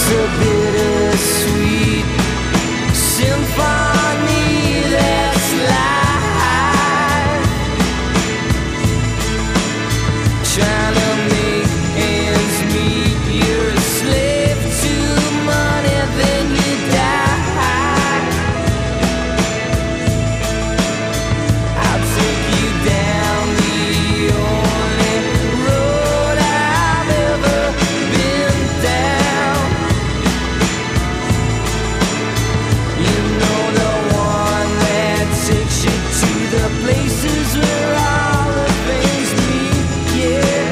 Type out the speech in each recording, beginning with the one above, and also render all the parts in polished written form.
a bittersweet symphony that's life, trying to make ends meet. You're a slave to money, then you die. I'll take you down the only road I've ever been down. You know, the one that takes you to the places where all the things meet, yeah.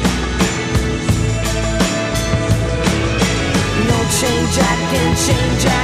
No change I can change,